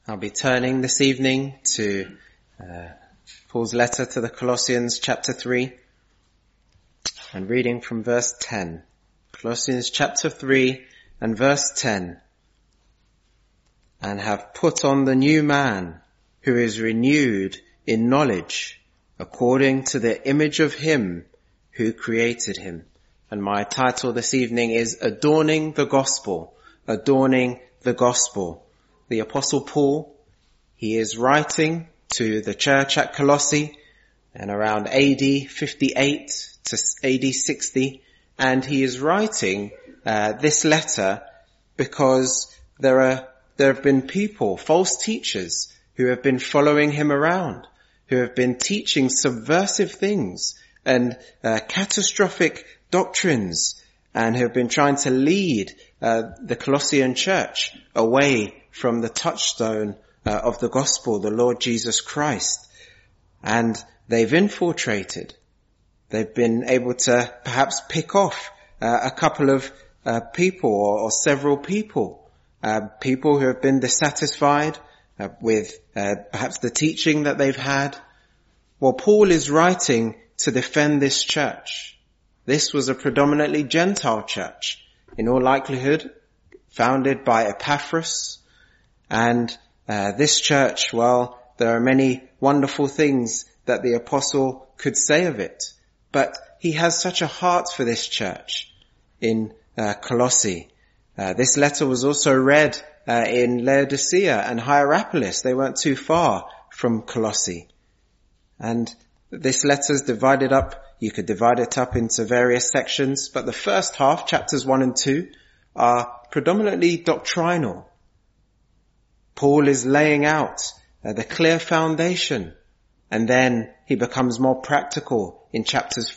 I'll be turning this evening to Paul's letter to the Colossians chapter 3 and reading from verse 10. Colossians chapter 3 and verse 10. And have put on the new man who is renewed in knowledge according to the image of him who created him. And my title this evening is Adorning the Gospel. Adorning the Gospel. The Apostle Paul, he is writing to the church at Colossae and around AD 58 to AD 60, and he is writing this letter because there have been people, false teachers, who have been following him around, who have been teaching subversive things and catastrophic doctrines, and who have been trying to lead the Colossian church away from the touchstone of the gospel, the Lord Jesus Christ. And they've infiltrated. They've been able to perhaps pick off a couple of people or several people, people who have been dissatisfied with perhaps the teaching that they've had. Well, Paul is writing to defend this church. This was a predominantly Gentile church, in all likelihood, founded by Epaphras. And this church, well, there are many wonderful things that the apostle could say of it. But he has such a heart for this church in Colossae. This letter was also read in Laodicea and Hierapolis. They weren't too far from Colossae. And this letter's divided up. You could divide it up into various sections, but the first half, chapters 1 and 2, are predominantly doctrinal. Paul is laying out the clear foundation, and then he becomes more practical in chapters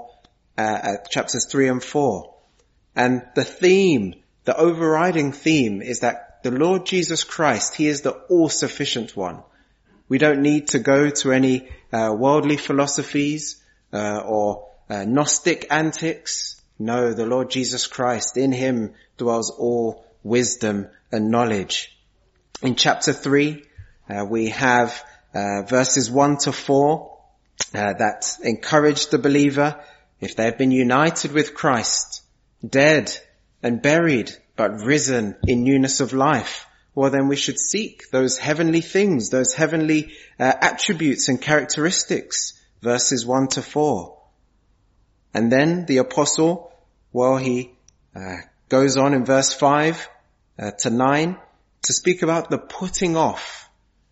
3 and 4. And the theme, the overriding theme, is that the Lord Jesus Christ, he is the all-sufficient one. We don't need to go to any worldly philosophies or Gnostic antics. No, the Lord Jesus Christ, in him dwells all wisdom and knowledge. In chapter 3, we have verses 1 to 4 that encourage the believer, if they have been united with Christ, dead and buried, but risen in newness of life, well, then we should seek those heavenly things, those heavenly attributes and characteristics, verses 1 to 4. And then the apostle, well, he goes on in verse 5 to 9 to speak about the putting off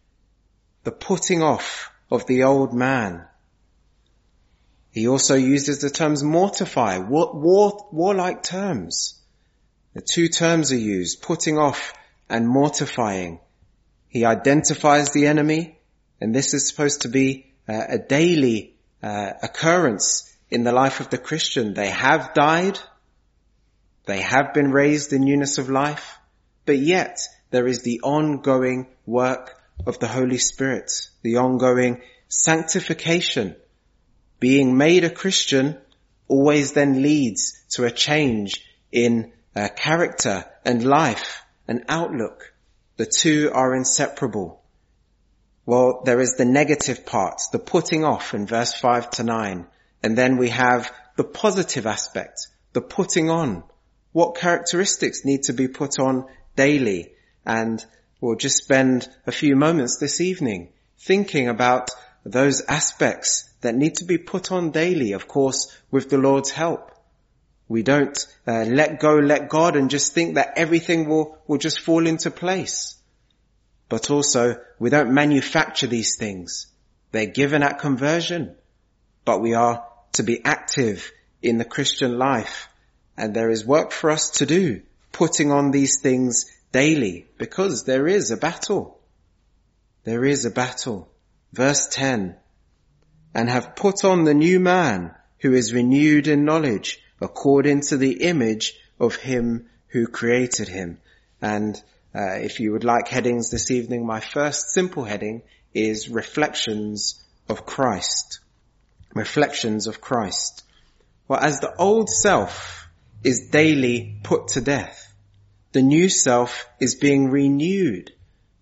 of the old man. He also uses the terms mortify, warlike terms. The two terms are used, putting off and mortifying. He identifies the enemy, and this is supposed to be a daily occurrence in the life of the Christian. They have died, they have been raised in newness of life, but yet there is the ongoing work of the Holy Spirit, the ongoing sanctification. Being made a Christian always then leads to a change in character and life and outlook. The two are inseparable. Well, there is the negative part, the putting off in verse 5 to 9. And then we have the positive aspect, the putting on. What characteristics need to be put on daily? And we'll just spend a few moments this evening thinking about those aspects that need to be put on daily, of course, with the Lord's help. We don't let God and just think that everything will just fall into place. But also, we don't manufacture these things. They're given at conversion. But we are to be active in the Christian life. And there is work for us to do, putting on these things daily, because there is a battle. There is a battle. Verse 10, and have put on the new man who is renewed in knowledge according to the image of him who created him. And if you would like headings this evening, my first simple heading is Reflections of Christ. Reflections of Christ. Well, as the old self is daily put to death, the new self is being renewed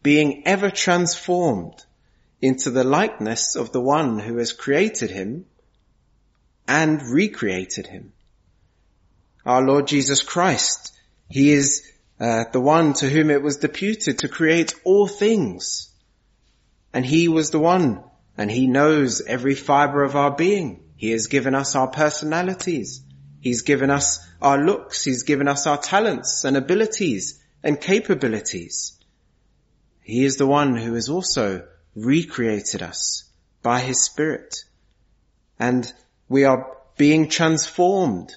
being ever transformed into the likeness of the one who has created him and recreated him. Our Lord Jesus Christ, he is the one to whom it was deputed to create all things. And he was the one, and he knows every fibre of our being. He has given us our personalities. He's given us our looks. He's given us our talents and abilities and capabilities. He is the one who has also recreated us by his Spirit. And we are being transformed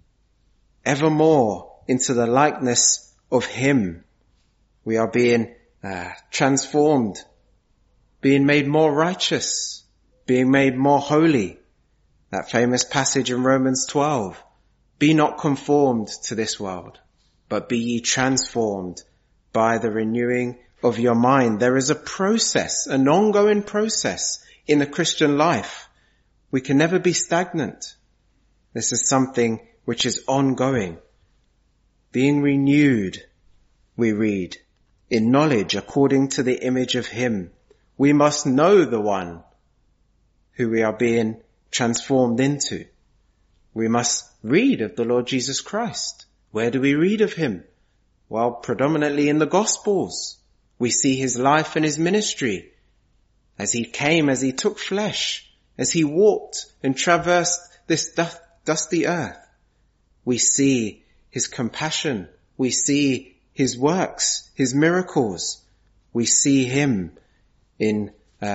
evermore into the likeness of him. We are being transformed, being made more righteous, being made more holy. That famous passage in Romans 12. Be not conformed to this world, but be ye transformed by the renewing of your mind. There is a process, an ongoing process in the Christian life. We can never be stagnant. This is something which is ongoing. Being renewed, we read, in knowledge according to the image of him. We must know the one who we are being transformed into. We must read of the Lord Jesus Christ. Where do we read of him? Well, predominantly in the Gospels. We see his life and his ministry as he came, as he took flesh, as he walked and traversed this dusty earth. We see his compassion. We see his works, his miracles. We see him in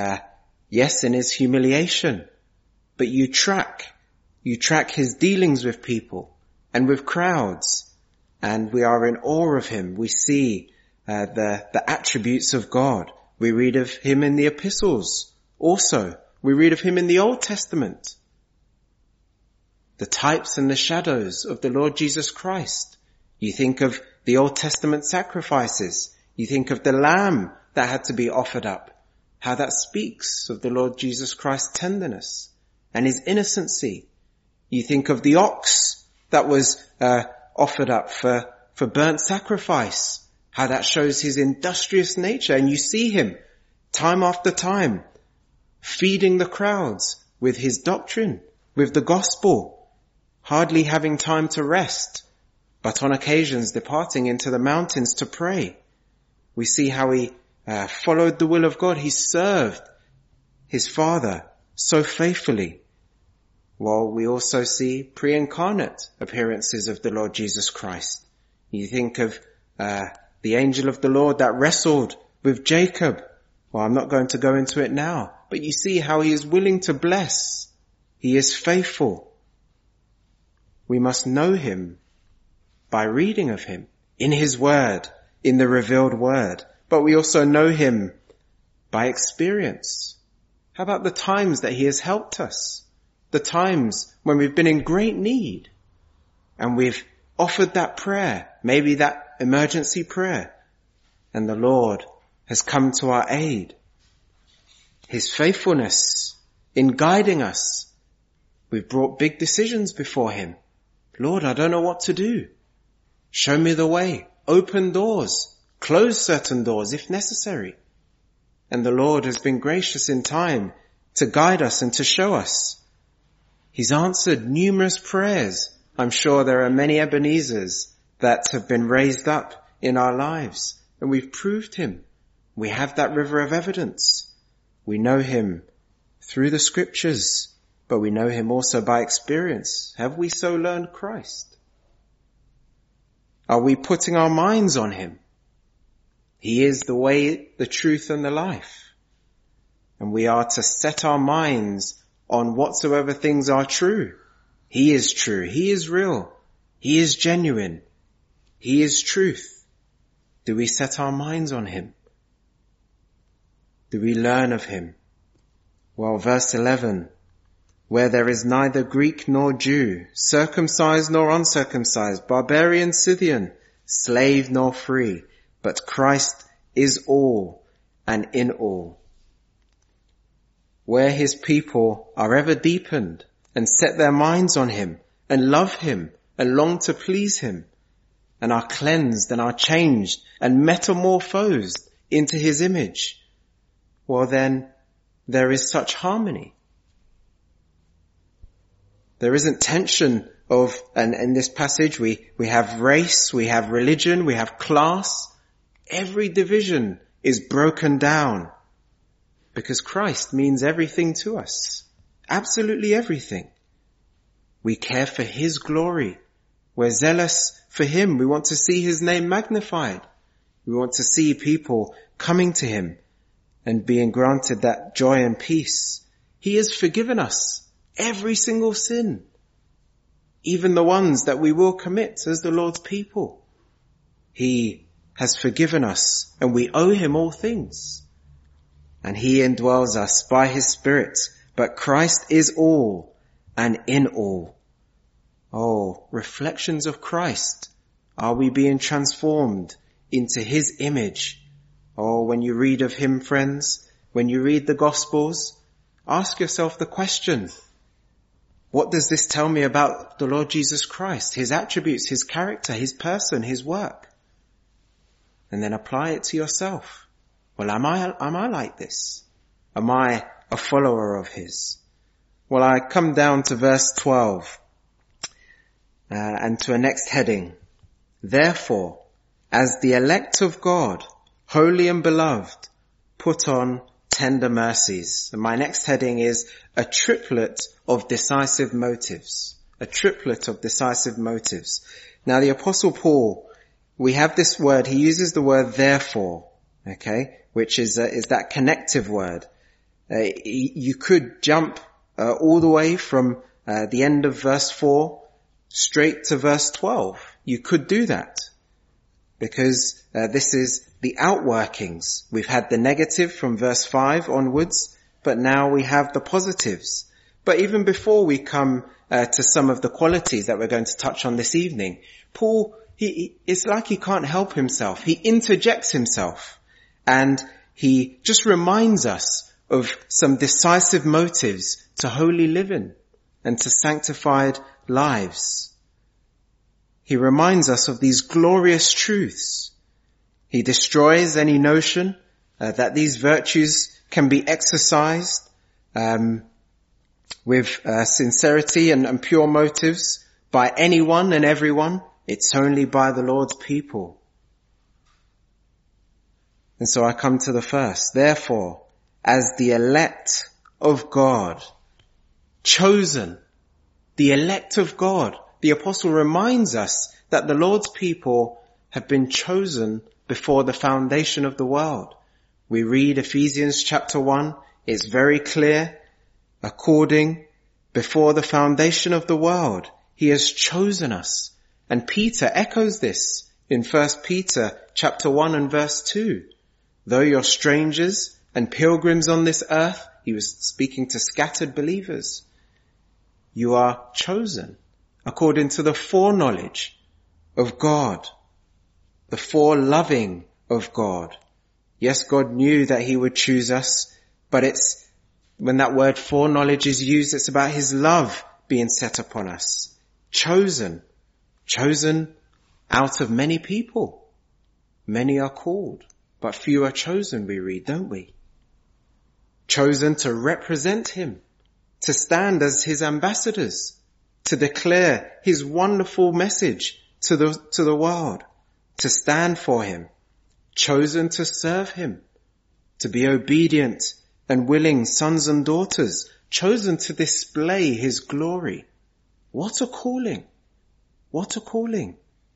his humiliation. But you track his dealings with people and with crowds, and we are in awe of him. We see the attributes of God. We read of him in the epistles also. We read of him in the Old Testament. The types and the shadows of the Lord Jesus Christ. You think of the Old Testament sacrifices. You think of the lamb that had to be offered up. How that speaks of the Lord Jesus Christ's tenderness and his innocency. You think of the ox that was offered up for burnt sacrifice. How that shows his industrious nature. And you see him time after time feeding the crowds with his doctrine, with the gospel, hardly having time to rest, but on occasions departing into the mountains to pray. We see how he followed the will of God. He served his Father so faithfully. Well, we also see pre-incarnate appearances of the Lord Jesus Christ. You think of the angel of the Lord that wrestled with Jacob. Well, I'm not going to go into it now, but you see how he is willing to bless. He is faithful. We must know him by reading of him in his word, in the revealed word. But we also know him by experience. How about the times that he has helped us? The times when we've been in great need and we've offered that prayer, maybe that emergency prayer, and the Lord has come to our aid. His faithfulness in guiding us. We've brought big decisions before him. Lord, I don't know what to do. Show me the way. Open doors. Close certain doors if necessary. And the Lord has been gracious in time to guide us and to show us. He's answered numerous prayers. I'm sure there are many Ebenezers that have been raised up in our lives, and we've proved him. We have that river of evidence. We know him through the scriptures, but we know him also by experience. Have we so learned Christ? Are we putting our minds on him? He is the way, the truth, and the life. And we are to set our minds on whatsoever things are true. He is true. He is real. He is genuine. He is truth. Do we set our minds on him? Do we learn of him? Well, verse 11, where there is neither Greek nor Jew, circumcised nor uncircumcised, barbarian, Scythian, slave nor free, but Christ is all and in all. Where his people are ever deepened and set their minds on him and love him and long to please him and are cleansed and are changed and metamorphosed into his image, well then there is such harmony. There isn't tension and in this passage we have race, we have religion, we have class. Every division is broken down because Christ means everything to us. Absolutely everything. We care for his glory. We're zealous for him. We want to see his name magnified. We want to see people coming to him and being granted that joy and peace. He has forgiven us every single sin, even the ones that we will commit as the Lord's people. He has forgiven us and we owe him all things. And he indwells us by his Spirit. But Christ is all and in all. Oh, reflections of Christ. Are we being transformed into his image? Oh, when you read of him, friends, when you read the Gospels, ask yourself the question, what does this tell me about the Lord Jesus Christ, his attributes, his character, his person, his work? And then apply it to yourself. Well, am I like this? Am I a follower of his? Well, I come down to verse 12 and to a next heading. Therefore, as the elect of God, holy and beloved, put on tender mercies. And my next heading is a triplet of decisive motives. A triplet of decisive motives. Now the Apostle Paul, we have this word, he uses the word therefore, okay, which is that connective word. You could jump all the way from the end of verse 4 straight to verse 12. You could do that because this is the outworkings. We've had the negative from verse 5 onwards, but now we have the positives. But even before we come to some of the qualities that we're going to touch on this evening, Paul, it's like he can't help himself. He interjects himself and he just reminds us of some decisive motives to holy living and to sanctified lives. He reminds us of these glorious truths. He destroys any notion that these virtues can be exercised with sincerity and pure motives by anyone and everyone. It's only by the Lord's people. And so I come to the first. Therefore, as the elect of God, chosen, the elect of God, the apostle reminds us that the Lord's people have been chosen before the foundation of the world. We read Ephesians chapter 1. It's very clear. According, before the foundation of the world, he has chosen us. And Peter echoes this in 1 Peter chapter 1 and verse 2. Though you're strangers and pilgrims on this earth, he was speaking to scattered believers, you are chosen according to the foreknowledge of God, the foreloving of God. Yes, God knew that he would choose us, but it's when that word foreknowledge is used, it's about his love being set upon us. Chosen out of many people. Many are called, but few are chosen, we read, don't we? Chosen to represent him, to stand as his ambassadors, to declare his wonderful message to the world, to stand for him, chosen to serve him, to be obedient and willing sons and daughters, chosen to display his glory. What a calling! What a calling!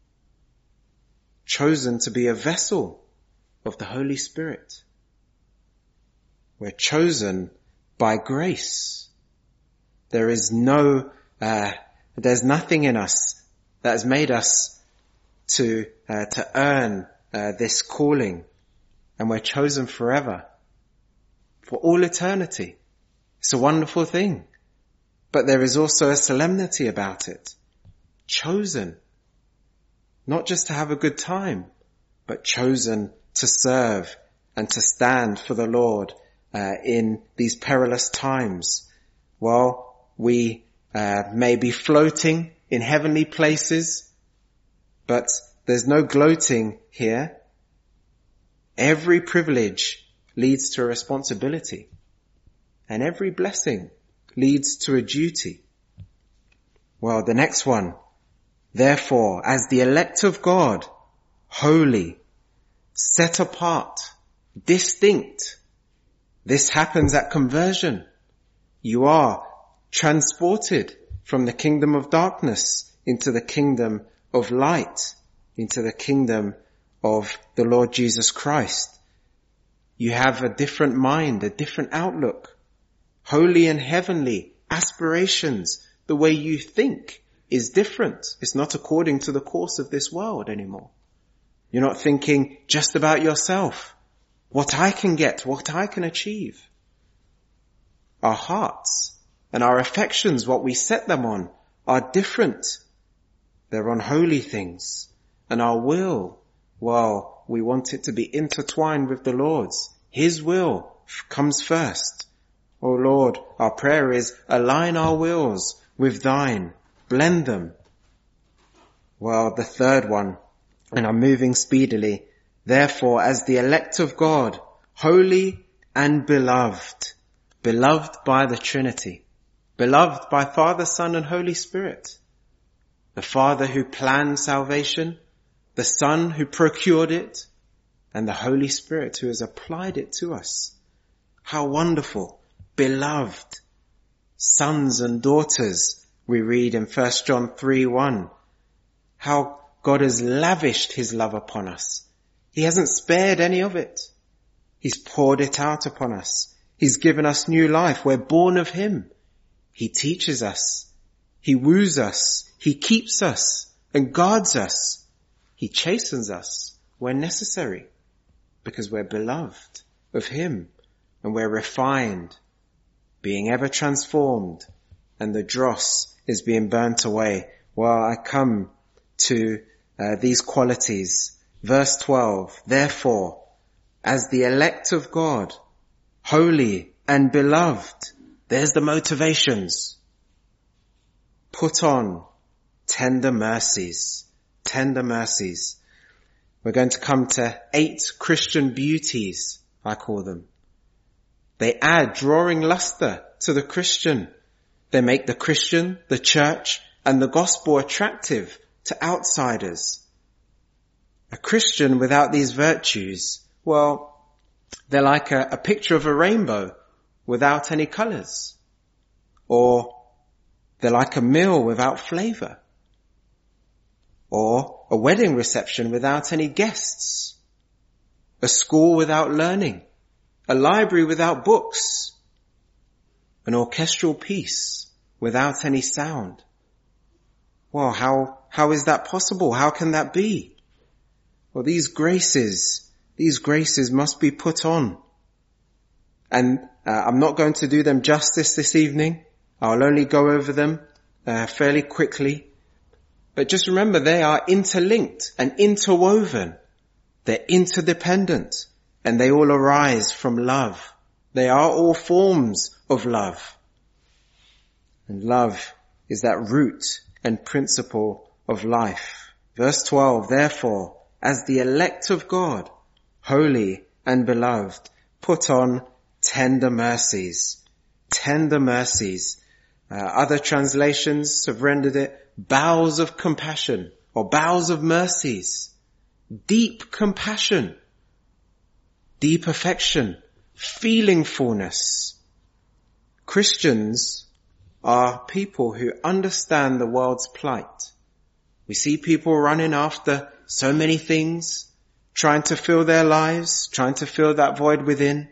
Chosen to be a vessel of the Holy Spirit. We're chosen by grace. There's nothing in us that has made us to earn this calling, and we're chosen forever, for all eternity. It's a wonderful thing, but there is also a solemnity about it. Chosen, not just to have a good time, but chosen to serve and to stand for the Lord in these perilous times. While we may be floating in heavenly places, but there's no gloating here. Every privilege leads to a responsibility, and every blessing leads to a duty. Well, the next one, therefore, as the elect of God, holy, set apart, distinct. This happens at conversion. You are transported from the kingdom of darkness into the kingdom of light, into the kingdom of the Lord Jesus Christ. You have a different mind, a different outlook, holy and heavenly aspirations. The way you think is different. It's not according to the course of this world anymore. You're not thinking just about yourself, what I can get, what I can achieve. Our hearts and our affections, what we set them on, are different. They're on holy things. And our will, well, we want it to be intertwined with the Lord's. His will comes first. Oh Lord, our prayer is, align our wills with thine. Blend them. Well, the third one, and I'm moving speedily. Therefore, as the elect of God, holy and beloved, beloved by the Trinity, beloved by Father, Son, and Holy Spirit. The Father who planned salvation, the Son who procured it, and the Holy Spirit who has applied it to us. How wonderful, beloved, sons and daughters, we read in 1 John 3:1. How God has lavished his love upon us. He hasn't spared any of it. He's poured it out upon us. He's given us new life. We're born of him. He teaches us. He woos us. He keeps us and guards us. He chastens us where necessary because we're beloved of him and we're refined, being ever transformed, and the dross is being burnt away. Well, I come to these qualities. Verse 12, therefore, as the elect of God, holy and beloved, there's the motivations. Put on tender mercies, tender mercies. We're going to come to 8 Christian beauties, I call them. They add drawing luster to the Christian. They make the Christian, the church, and the gospel attractive to outsiders. A Christian without these virtues, well, they're like a picture of a rainbow without any colors. Or they're like a meal without flavor. Or a wedding reception without any guests. A school without learning. A library without books. An orchestral piece without any sound. Well, how is that possible? How can that be? Well, these graces must be put on. And I'm not going to do them justice this evening. I'll only go over them fairly quickly. But just remember, they are interlinked and interwoven. They're interdependent, and they all arise from love. They are all forms of love. And love is that root and principle of life. Verse 12, therefore, as the elect of God, holy and beloved, put on tender mercies. Tender mercies. Other translations have rendered it bowels of compassion or bowels of mercies. Deep compassion, deep affection, feelingfulness. Christians are people who understand the world's plight. We see people running after so many things, trying to fill their lives, trying to fill that void within.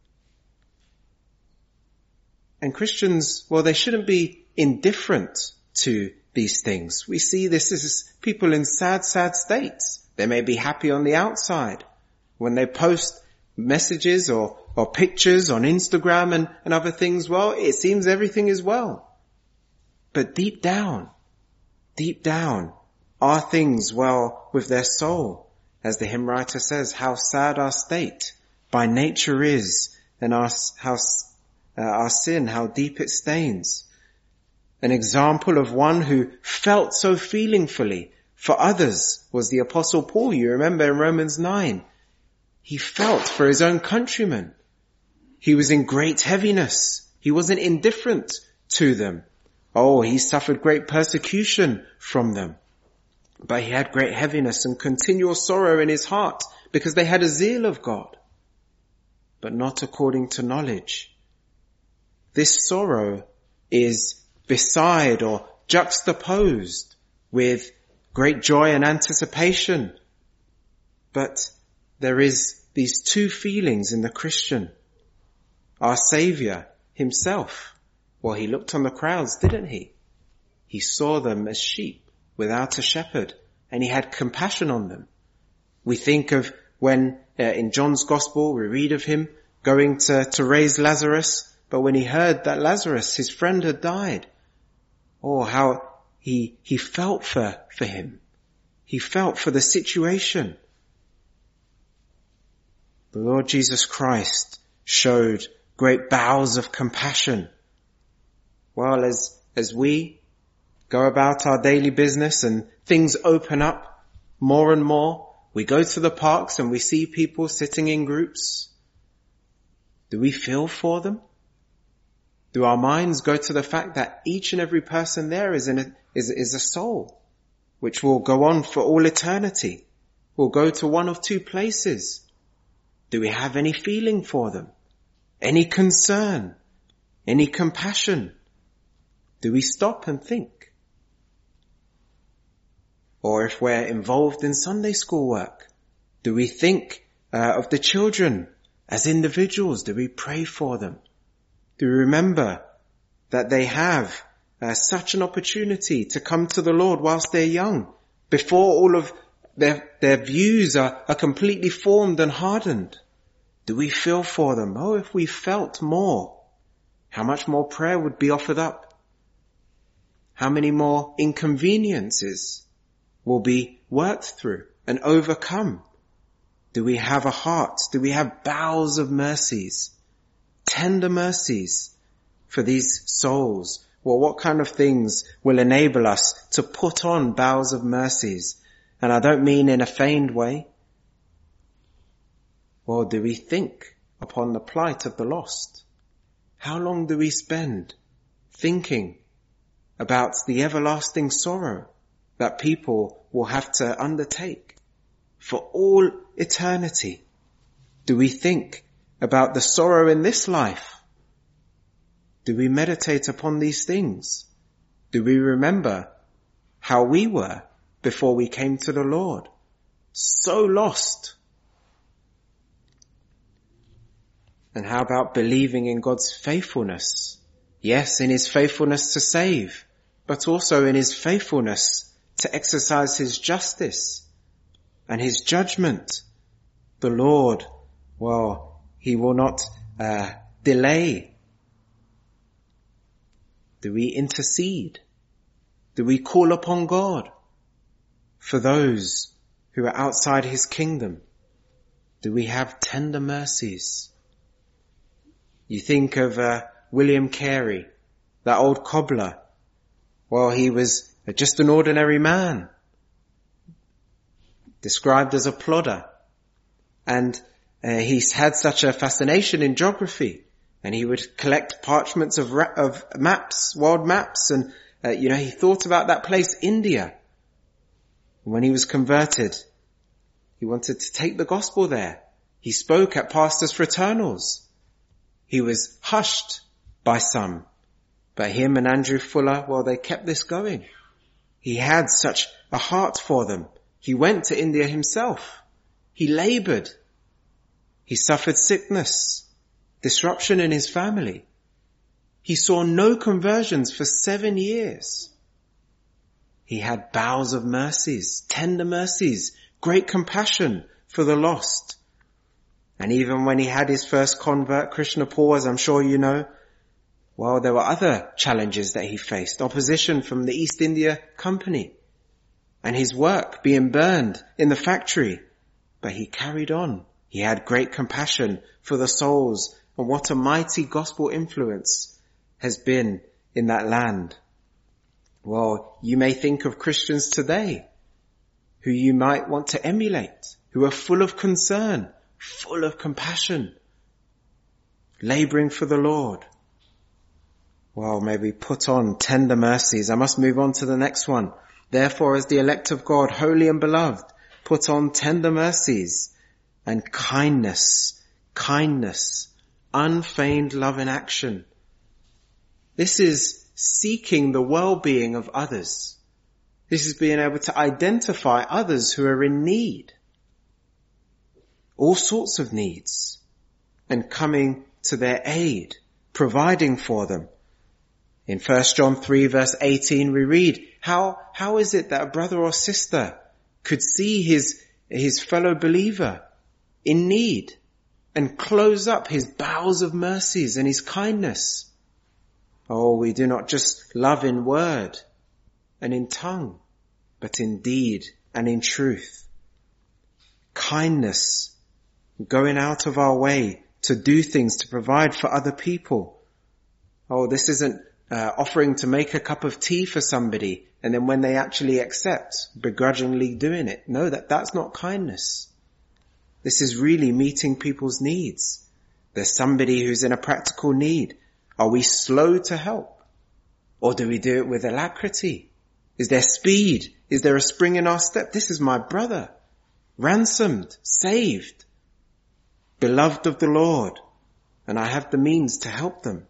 And Christians, well, they shouldn't be indifferent to these things. We see this as people in sad states. They may be happy on the outside when they post messages or pictures on Instagram and other things. Well, it seems everything is well. But deep down, are things well with their soul? As the hymn writer says, how sad our state by nature is, and our sin, how deep it stains. An example of one who felt so feelingfully for others was the Apostle Paul. You remember in Romans 9, He felt for his own countrymen. He was in great heaviness. He wasn't indifferent to them. Oh, he suffered great persecution from them. But he had great heaviness and continual sorrow in his heart because they had a zeal of God, but not according to knowledge. This sorrow is beside or juxtaposed with great joy and anticipation. But there is these two feelings in the Christian. Our Saviour himself, well, he looked on the crowds, didn't he? He saw them as sheep without a shepherd, and he had compassion on them. We think of when in John's Gospel we read of him going to raise Lazarus, but when he heard that Lazarus, his friend, had died, oh, how he felt for him. He felt for the situation. The Lord Jesus Christ showed great bowels of compassion. Well, as we go about our daily business and things open up more and more, we go to the parks and we see people sitting in groups. Do we feel for them? Do our minds go to the fact that each and every person there is a soul which will go on for all eternity, will go to one of two places? Do we have any feeling for them? Any concern? Any compassion? Do we stop and think? Or if we're involved in Sunday school work, do we think of the children as individuals? Do we pray for them? Do we remember that they have such an opportunity to come to the Lord whilst they're young, before all of their views are completely formed and hardened? Do we feel for them? Oh, if we felt more, how much more prayer would be offered up? How many more inconveniences will be worked through and overcome? Do we have a heart? Do we have bowels of mercies, tender mercies for these souls? Well, what kind of things will enable us to put on bowels of mercies? And I don't mean in a feigned way. Well, do we think upon the plight of the lost? How long do we spend thinking about the everlasting sorrow that people will have to undertake for all eternity? Do we think about the sorrow in this life? Do we meditate upon these things? Do we remember how we were before we came to the Lord? So lost. And how about believing in God's faithfulness? Yes, in his faithfulness to save, but also in his faithfulness to exercise his justice and his judgment. The Lord, well, he will not delay. Do we intercede? Do we call upon God for those who are outside his kingdom? Do we have tender mercies? You think of William Carey, that old cobbler. Well, he was just an ordinary man, described as a plodder. And he's had such a fascination in geography. And he would collect parchments of maps, world maps. And, he thought about that place, India. When he was converted, he wanted to take the gospel there. He spoke at pastors' fraternals. He was hushed by some, but him and Andrew Fuller, well, they kept this going. He had such a heart for them. He went to India himself. He labored. He suffered sickness, disruption in his family. He saw no conversions for 7 years. He had bowels of mercies, tender mercies, great compassion for the lost. And even when he had his first convert, Krishnapur, as I'm sure you know, well, there were other challenges that he faced. Opposition from the East India Company and his work being burned in the factory. But he carried on. He had great compassion for the souls, and what a mighty gospel influence has been in that land. Well, you may think of Christians today who you might want to emulate, who are full of concern full of compassion, laboring for the Lord. Well, may we put on tender mercies. I must move on to the next one. Therefore, as the elect of God, holy and beloved, put on tender mercies and kindness, unfeigned love in action. This is seeking the well-being of others. This is being able to identify others who are in need, all sorts of needs, and coming to their aid, providing for them. In 1 John 3 verse 18 we read, how is it that a brother or sister could see his fellow believer in need and close up his bowels of mercies and his kindness? Oh, we do not just love in word and in tongue, but in deed and in truth. Kindness, going out of our way to do things to provide for other people. Oh, this isn't offering to make a cup of tea for somebody and then when they actually accept, begrudgingly doing it. No, that's not kindness. This is really meeting people's needs. There's somebody who's in a practical need. Are we slow to help? Or do we do it with alacrity? Is there speed? Is there a spring in our step? This is my brother, ransomed, saved, beloved of the Lord, and I have the means to help them.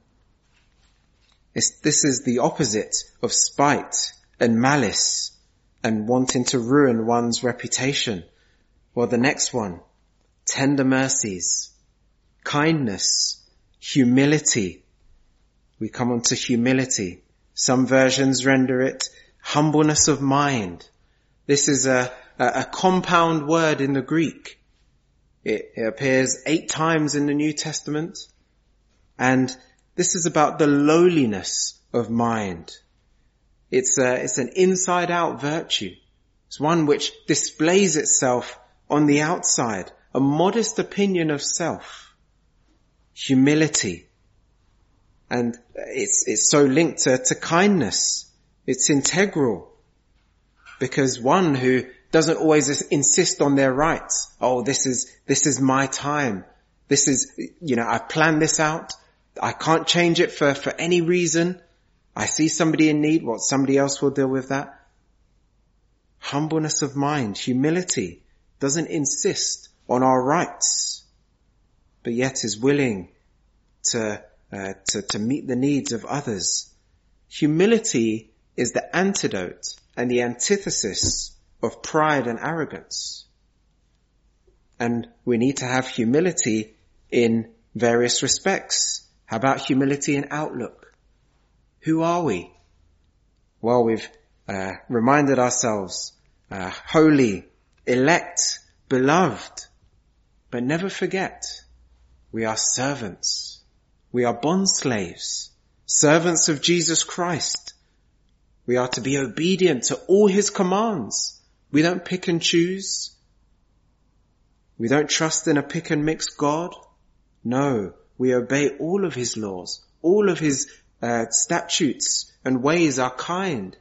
This is the opposite of spite and malice and wanting to ruin one's reputation. Well, the next one, tender mercies, kindness, humility. We come on to humility. Some versions render it humbleness of mind. This is a compound word in the Greek. It appears 8 times in the New Testament. And this is about the lowliness of mind. It's an inside out virtue. It's one which displays itself on the outside, a modest opinion of self, humility. And it's so linked to kindness. It's integral. Because one who doesn't always insist on their rights. Oh, this is my time. This is, I've planned this out. I can't change it for any reason. I see somebody in need. Well, somebody else will deal with that. Humbleness of mind, humility, doesn't insist on our rights, but yet is willing to meet the needs of others. Humility is the antidote and the antithesis of pride and arrogance. And we need to have humility in various respects. How about humility in outlook? Who are we? Well, we've reminded ourselves, holy, elect, beloved, but never forget, we are servants. We are bondslaves, servants of Jesus Christ. We are to be obedient to all his commands. We don't pick and choose. We don't trust in a pick and mix God. No, we obey all of his laws. All of his statutes and ways are kind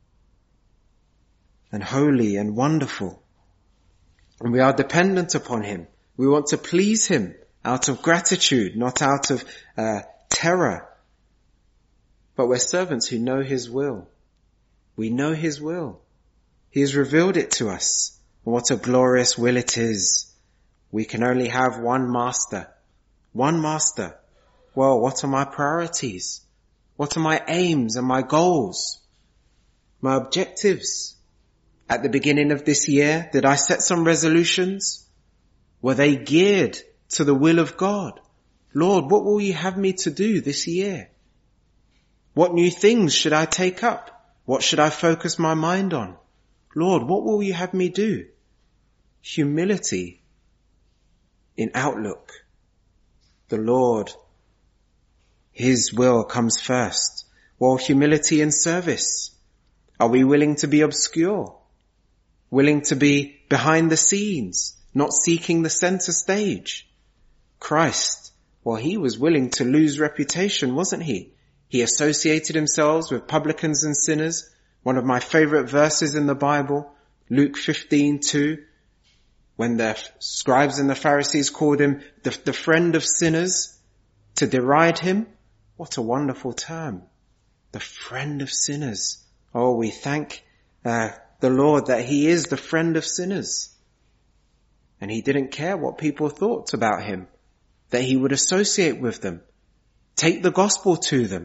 and holy and wonderful. And we are dependent upon him. We want to please him out of gratitude, not out of terror. But we're servants who know his will. We know his will. He has revealed it to us. And what a glorious will it is. We can only have one master. One master. Well, what are my priorities? What are my aims and my goals? My objectives? At the beginning of this year, did I set some resolutions? Were they geared to the will of God? Lord, what will you have me to do this year? What new things should I take up? What should I focus my mind on? Lord, what will you have me do? Humility in outlook. The Lord, his will comes first. Well, humility in service. Are we willing to be obscure? Willing to be behind the scenes, not seeking the center stage? Christ, well, he was willing to lose reputation, wasn't he? He associated himself with publicans and sinners. One of my favorite verses in the Bible, Luke 15:2. when the scribes and the Pharisees called him the friend of sinners to deride him. What a wonderful term. The friend of sinners. Oh, we thank the Lord that he is the friend of sinners. And he didn't care what people thought about him, that he would associate with them, take the gospel to them.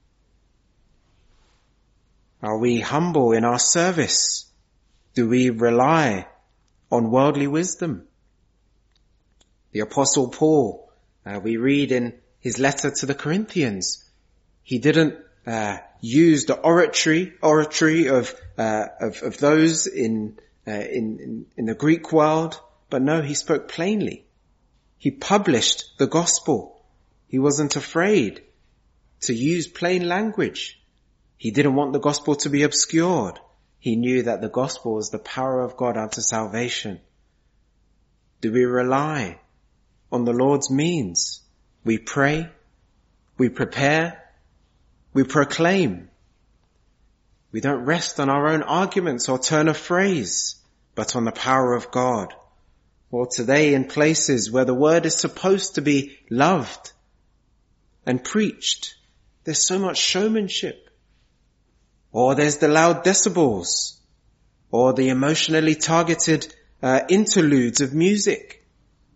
Are we humble in our service? Do we rely on worldly wisdom? The Apostle Paul, we read in his letter to the Corinthians, he didn't use the oratory of those in the Greek world, but no, he spoke plainly. He published the gospel. He wasn't afraid to use plain language. He didn't want the gospel to be obscured. He knew that the gospel is the power of God unto salvation. Do we rely on the Lord's means? We pray, we prepare, we proclaim. We don't rest on our own arguments or turn of phrase, but on the power of God. Or today in places where the word is supposed to be loved and preached, there's so much showmanship. Or there's the loud decibels, or the emotionally targeted interludes of music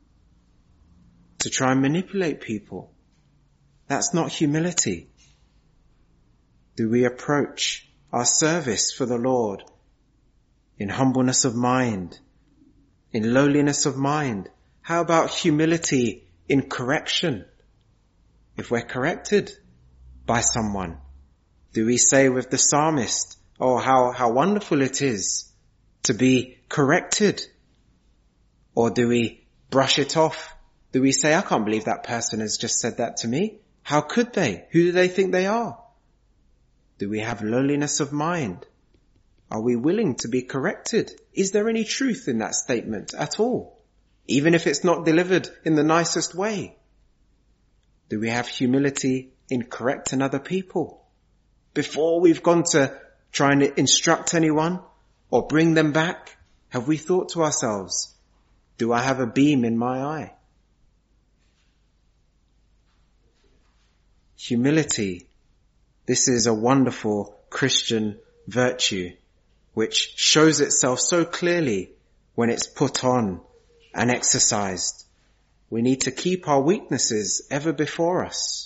to try and manipulate people. That's not humility. Do we approach our service for the Lord in humbleness of mind, in lowliness of mind? How about humility in correction? If we're corrected by someone, do we say with the psalmist, oh, how wonderful it is to be corrected? Or do we brush it off? Do we say, I can't believe that person has just said that to me. How could they? Who do they think they are? Do we have lowliness of mind? Are we willing to be corrected? Is there any truth in that statement at all? Even if it's not delivered in the nicest way? Do we have humility in correcting other people? Before we've gone to try and instruct anyone or bring them back, have we thought to ourselves, do I have a beam in my eye? Humility. This is a wonderful Christian virtue which shows itself so clearly when it's put on and exercised. We need to keep our weaknesses ever before us.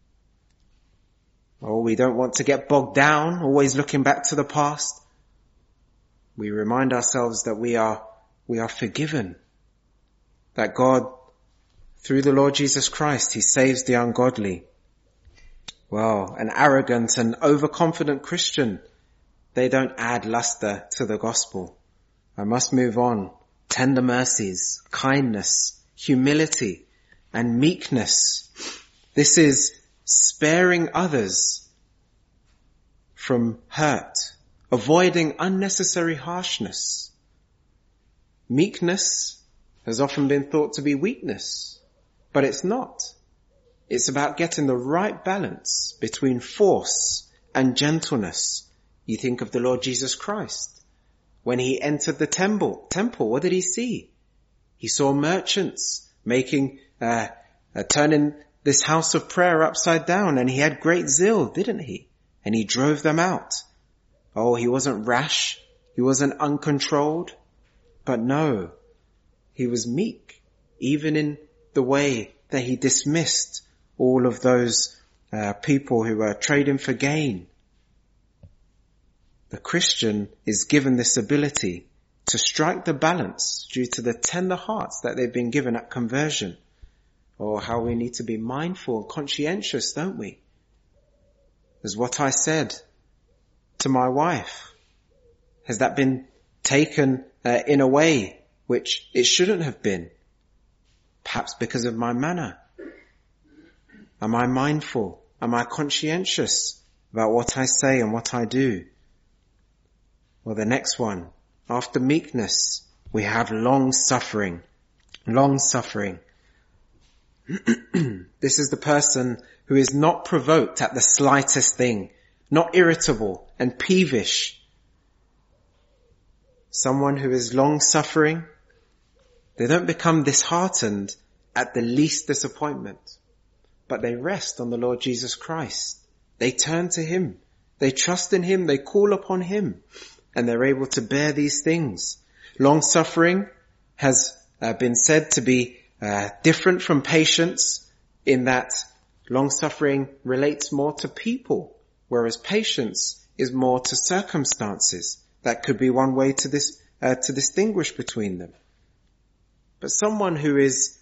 Oh, we don't want to get bogged down, always looking back to the past. We remind ourselves that we are forgiven. That God, through the Lord Jesus Christ, he saves the ungodly. Well, an arrogant and overconfident Christian, they don't add luster to the gospel. I must move on. Tender mercies, kindness, humility, and meekness. This is sparing others from hurt, avoiding unnecessary harshness. Meekness has often been thought to be weakness, but it's not. It's about getting the right balance between force and gentleness. You think of the Lord Jesus Christ. When he entered the temple, what did he see? He saw merchants turning this house of prayer upside down, and he had great zeal, didn't he? And he drove them out. Oh, he wasn't rash. He wasn't uncontrolled. But no, he was meek, even in the way that he dismissed all of those people who were trading for gain. The Christian is given this ability to strike the balance due to the tender hearts that they've been given at conversion. Or how we need to be mindful and conscientious, don't we? As what I said to my wife, has that been taken in a way which it shouldn't have been? Perhaps because of my manner. Am I mindful? Am I conscientious about what I say and what I do? Well, the next one, after meekness, we have long suffering. Long suffering. This is the person who is not provoked at the slightest thing, not irritable and peevish. Someone who is long suffering They don't become disheartened at the least disappointment, but they rest on the Lord Jesus Christ. They turn to him. They trust in him. They call upon him, and they're able to bear these things. Long suffering has been said to be different from patience, in that long suffering relates more to people, whereas patience is more to circumstances. That could be one way to distinguish between them. But someone who is,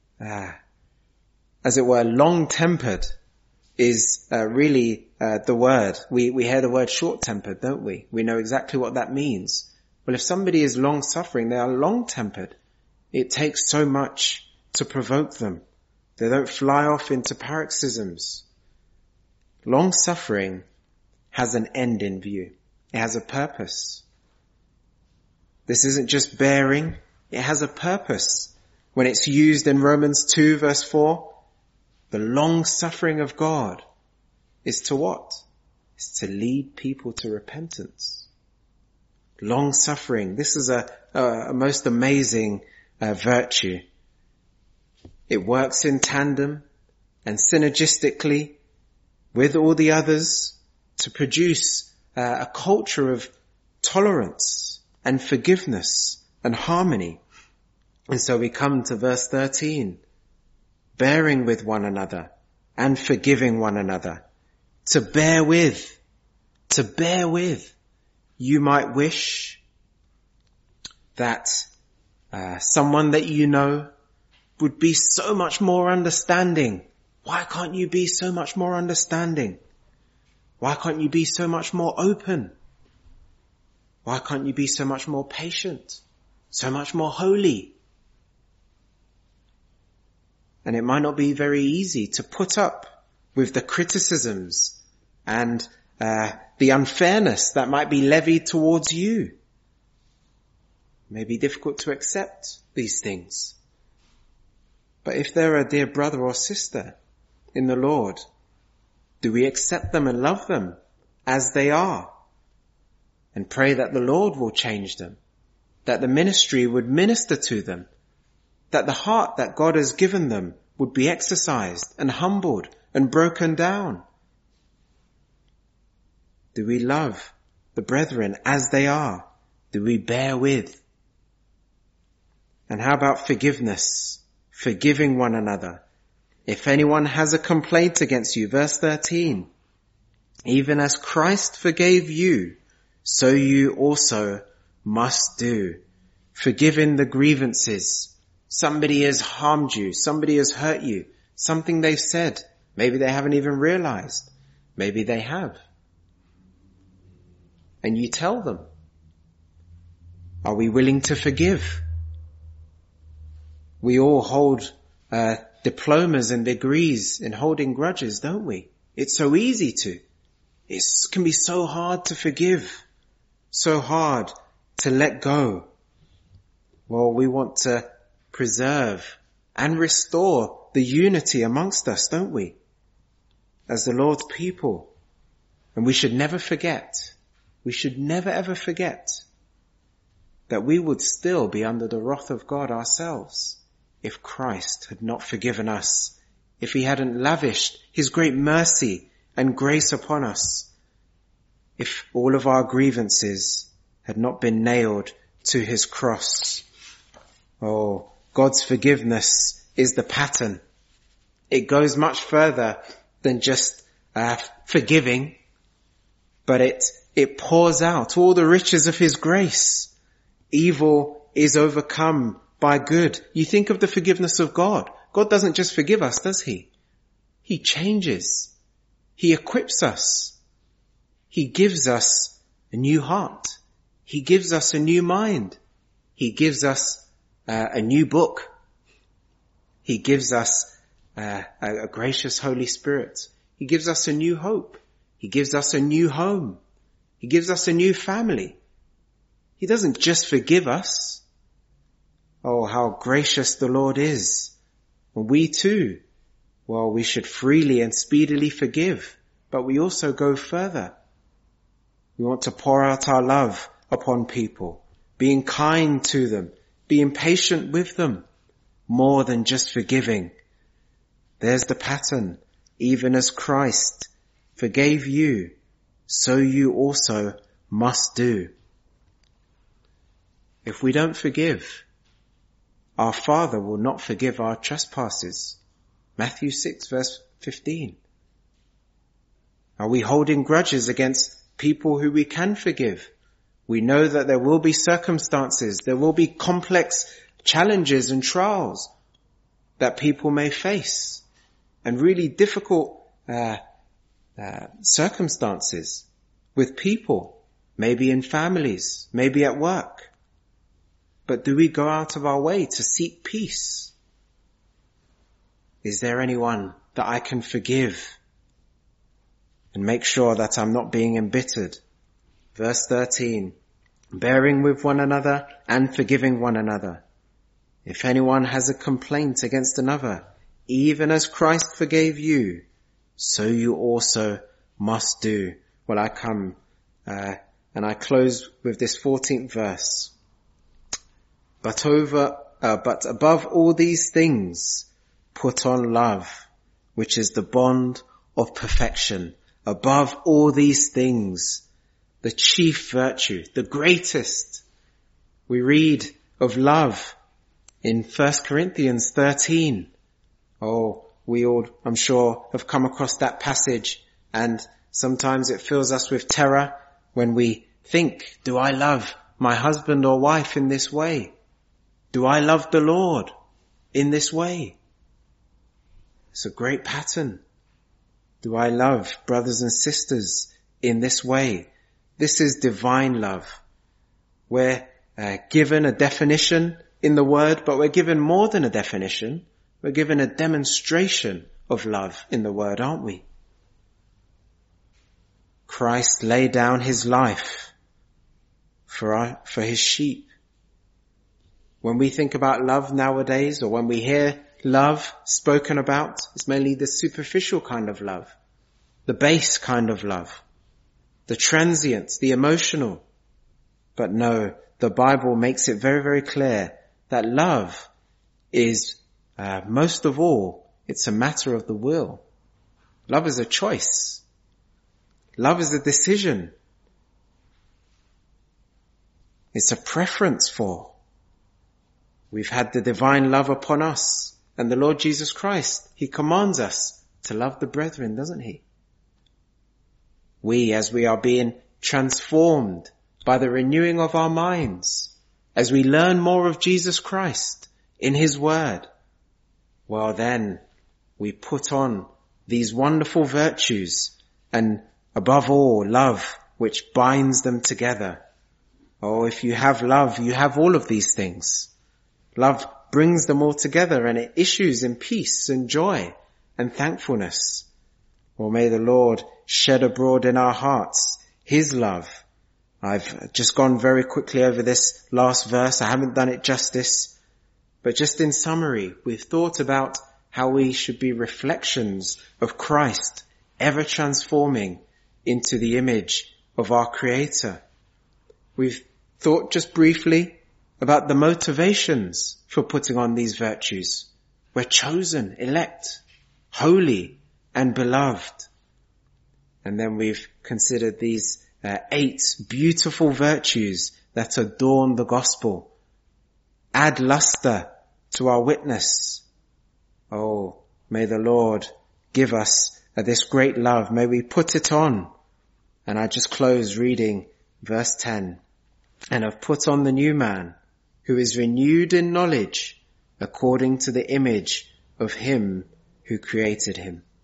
as it were, long-tempered is really the word. We hear the word short-tempered, don't we? We know exactly what that means. Well, if somebody is long-suffering, they are long-tempered. It takes so much to provoke them. They don't fly off into paroxysms. Long-suffering has an end in view. It has a purpose. This isn't just bearing. It has a purpose. When it's used in Romans 2 verse 4, the long-suffering of God is to what? It's to lead people to repentance. Long-suffering. This is a most amazing virtue. It works in tandem and synergistically with all the others to produce a culture of tolerance and forgiveness and harmony. And so we come to verse 13, bearing with one another and forgiving one another. To bear with. You might wish that someone that you know would be so much more understanding. Why can't you be so much more understanding? Why can't you be so much more open? Why can't you be so much more patient? So much more holy? And it might not be very easy to put up with the criticisms and the unfairness that might be levied towards you. It may be difficult to accept these things. But if they're a dear brother or sister in the Lord, do we accept them and love them as they are? And pray that the Lord will change them, that the ministry would minister to them, that the heart that God has given them would be exercised and humbled and broken down. Do we love the brethren as they are? Do we bear with? And how about forgiveness? Forgiving one another. If anyone has a complaint against you, verse 13, even as Christ forgave you, so you also must do. Forgiving the grievances. Somebody has harmed you. Somebody has hurt you. Something they've said. Maybe they haven't even realized. Maybe they have. And you tell them. Are we willing to forgive? We all hold diplomas and degrees in holding grudges, don't we? It's so easy to. It can be so hard to forgive. So hard to let go. Well, we want to preserve and restore the unity amongst us, don't we? As the Lord's people. And we should never forget. We should never ever forget that we would still be under the wrath of God ourselves if Christ had not forgiven us, if he hadn't lavished his great mercy and grace upon us, if all of our grievances had not been nailed to his cross. Oh, God's forgiveness is the pattern. It goes much further than just forgiving, but it pours out all the riches of his grace. Evil is overcome by good. You think of the forgiveness of God. God doesn't just forgive us, does he? He changes. He equips us. He gives us a new heart. He gives us a new mind. He gives us a new book. He gives us a gracious Holy Spirit. He gives us a new hope. He gives us a new home. He gives us a new family. He doesn't just forgive us. Oh, how gracious the Lord is. And we too, well, we should freely and speedily forgive, but we also go further. We want to pour out our love upon people, being kind to them, being patient with them, more than just forgiving. There's the pattern. Even as Christ forgave you, so you also must do. If we don't forgive, our Father will not forgive our trespasses. Matthew 6 verse 15. Are we holding grudges against people who we can forgive? We know that there will be circumstances, there will be complex challenges and trials that people may face, and really difficult circumstances with people, maybe in families, maybe at work. But do we go out of our way to seek peace? Is there anyone that I can forgive and make sure that I'm not being embittered? Verse 13, bearing with one another and forgiving one another. If anyone has a complaint against another, even as Christ forgave you, so you also must do. Well, I come and I close with this 14th verse. But above all these things, put on love, which is the bond of perfection. Above all these things, the chief virtue, the greatest. We read of love in 1 Corinthians 13. Oh, we all, I'm sure, have come across that passage, and sometimes it fills us with terror when we think, do I love my husband or wife in this way? Do I love the Lord in this way? It's a great pattern. Do I love brothers and sisters in this way? This is divine love. We're given a definition in the word, but we're given more than a definition. We're given a demonstration of love in the word, aren't we? Christ laid down his life for his sheep. When we think about love nowadays, or when we hear love spoken about, it's mainly the superficial kind of love, the base kind of love, the transient, the emotional. But no, the Bible makes it very, very clear that love is, most of all, it's a matter of the will. Love is a choice. Love is a decision. It's a preference for. We've had the divine love upon us, and the Lord Jesus Christ, he commands us to love the brethren, doesn't he? We, as we are being transformed by the renewing of our minds, as we learn more of Jesus Christ in his word, well then we put on these wonderful virtues, and above all, love, which binds them together. Oh, if you have love, you have all of these things. Love brings them all together, and it issues in peace and joy and thankfulness. Or may the Lord shed abroad in our hearts his love. I've just gone very quickly over this last verse. I haven't done it justice. But just in summary, we've thought about how we should be reflections of Christ, ever transforming into the image of our Creator. We've thought just briefly about the motivations for putting on these virtues. We're chosen, elect, holy, and beloved. And then we've considered these 8 beautiful virtues that adorn the gospel. Add luster to our witness. Oh, may the Lord give us this great love. May we put it on. And I just close reading verse 10. And have put on the new man, who is renewed in knowledge according to the image of him who created him.